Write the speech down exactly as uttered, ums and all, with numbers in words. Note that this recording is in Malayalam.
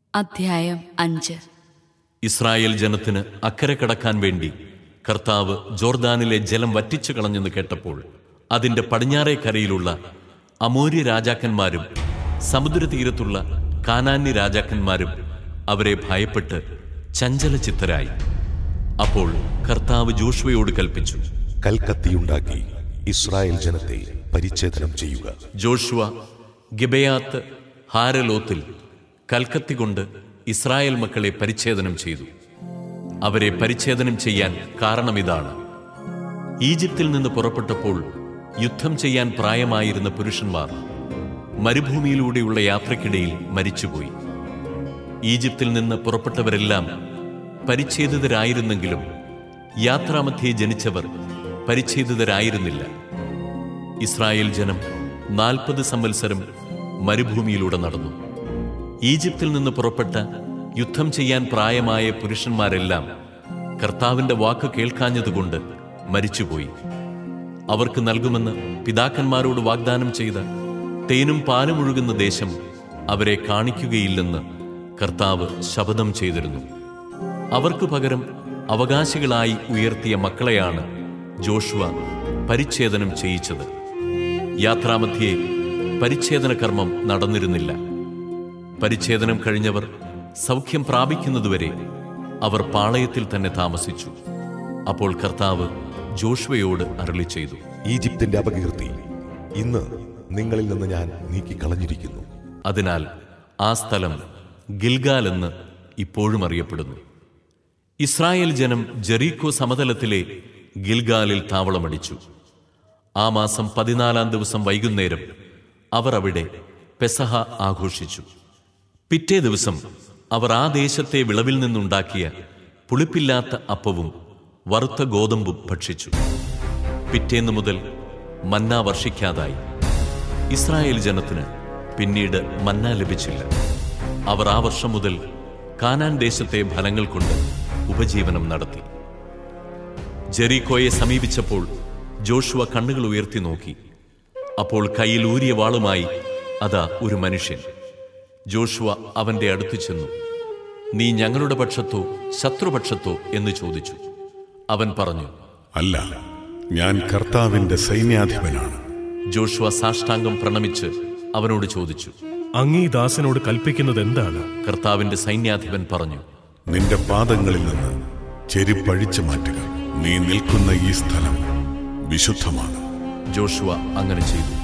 അധ്യായം അഞ്ച്. ഇസ്രായേൽ ജനത്തിന് അക്കരെ കടക്കാൻ വേണ്ടി കർത്താവ് ജോർദാനിലെ ജലം വറ്റിച്ചു കളഞ്ഞെന്ന് കേട്ടപ്പോൾ അതിന്റെ പടിഞ്ഞാറേ കരയിലുള്ള അമോര്യ രാജാക്കന്മാരും സമുദ്രതീരത്തുള്ള കാനാന്യ രാജാക്കന്മാരും അവരെ ഭയപ്പെട്ട് ചഞ്ചലചിത്തരായി. അപ്പോൾ കർത്താവ് ജോഷുവയോട് കൽപ്പിച്ചു, കൽക്കത്തിയുണ്ടാക്കി ഇസ്രായേൽ ജനത്തെ പരിച്ഛേദനം ചെയ്യുക. ജോഷുവ ഗിബെയാത്ത് ഹാരലോത്തിൽ കൽക്കത്തി കൊണ്ട് ഇസ്രായേൽ മക്കളെ പരിച്ഛേദനം ചെയ്തു. അവരെ പരിച്ഛേദനം ചെയ്യാൻ കാരണമിതാണ്: ഈജിപ്തിൽ നിന്ന് പുറപ്പെട്ടപ്പോൾ യുദ്ധം ചെയ്യാൻ പ്രായമായിരുന്ന പുരുഷന്മാർ മരുഭൂമിയിലൂടെയുള്ള യാത്രക്കിടയിൽ മരിച്ചുപോയി. ഈജിപ്തിൽ നിന്ന് പുറപ്പെട്ടവരെല്ലാം പരിച്ഛേദിതരായിരുന്നെങ്കിലും യാത്രാമധ്യേ ജനിച്ചവർ പരിച്ഛേദിതരായിരുന്നില്ല. ഇസ്രായേൽ ജനം നാൽപ്പത് സംവത്സരം മരുഭൂമിയിലൂടെ നടന്നു. ഈജിപ്തിൽ നിന്ന് പുറപ്പെട്ട യുദ്ധം ചെയ്യാൻ പ്രായമായ പുരുഷന്മാരെല്ലാം കർത്താവിന്റെ വാക്ക് കേൾക്കാഞ്ഞതുകൊണ്ട് മരിച്ചുപോയി. അവർക്ക് നൽകുമെന്ന് പിതാക്കന്മാരോട് വാഗ്ദാനം ചെയ്ത തേനും പാലും ഒഴുകുന്ന ദേശം അവരെ കാണിക്കുകയില്ലെന്ന് കർത്താവ് ശപഥം ചെയ്തിരുന്നു. അവർക്ക് പകരം അവകാശികളായി ഉയർത്തിയ മക്കളെയാണ് ജോഷുവ പരിച്ഛേദനം ചെയ്യിച്ചത്. യാത്രാമധ്യേ പരിച്ഛേദന കർമ്മം നടന്നിരുന്നില്ല. പരിച്ഛേദനം കഴിഞ്ഞവർ സൗഖ്യം പ്രാപിക്കുന്നതുവരെ അവർ പാളയത്തിൽ തന്നെ താമസിച്ചു. അപ്പോൾ കർത്താവ് ജോഷുവയോട് അരുളി ചെയ്തു, ഈജിപ്തിന്റെ അപകീർത്തി ഇന്ന് നിങ്ങളിൽ നിന്ന് ഞാൻ നീക്കിക്കളഞ്ഞിരിക്കുന്നു. അതിനാൽ ആ സ്ഥലം ഗിൽഗാൽ എന്ന് ഇപ്പോഴും അറിയപ്പെടുന്നു. ഇസ്രായേൽ ജനം ജെറീക്കോ സമതലത്തിലെ ഗിൽഗാലിൽ താവളമടിച്ചു. ആ മാസം പതിനാലാം ദിവസം വൈകുന്നേരം അവർ അവിടെ പെസഹ ആഘോഷിച്ചു. പിറ്റേ ദിവസം അവർ ആ ദേശത്തെ വിളവിൽ നിന്നുണ്ടാക്കിയ പുളിപ്പില്ലാത്ത അപ്പവും വറുത്ത ഗോതമ്പും ഭക്ഷിച്ചു. പിറ്റേന്ന് മുതൽ മന്ന വർഷിക്കാതായി. ഇസ്രായേൽ ജനത്തിന് പിന്നീട് മന്ന ലഭിച്ചില്ല. അവർ ആ വർഷം മുതൽ കാനാൻ ദേശത്തെ ഫലങ്ങൾ കൊണ്ട് ഉപജീവനം നടത്തി. ജെറീക്കോയെ സമീപിച്ചപ്പോൾ ജോഷുവ കണ്ണുകൾ ഉയർത്തി നോക്കി. അപ്പോൾ കയ്യിൽ ഊരിയ വാളുമായി അതാ ഒരു മനുഷ്യൻ. ജോഷുവ അവന്റെ അടുത്തു ചെന്നു, നീ ഞങ്ങളുടെ പക്ഷത്തോ ശത്രുപക്ഷത്തോ എന്ന് ചോദിച്ചു. അവൻ പറഞ്ഞു, അല്ല, ഞാൻ കർത്താവിന്റെ സൈന്യാധിപനാണ്. ജോഷുവ സാഷ്ടാംഗം പ്രണമിച്ച് അവനോട് ചോദിച്ചു, അങ്ങീ ദാസനോട് കൽപ്പിക്കുന്നത് എന്താണ്? കർത്താവിന്റെ സൈന്യാധിപൻ പറഞ്ഞു, നിന്റെ പാദങ്ങളിൽ നിന്ന് ചെരിപ്പഴിച്ചു മാറ്റുക. നീ നിൽക്കുന്ന ഈ സ്ഥലം വിശുദ്ധമാണ്. ജോഷുവ അങ്ങനെ ചെയ്തു.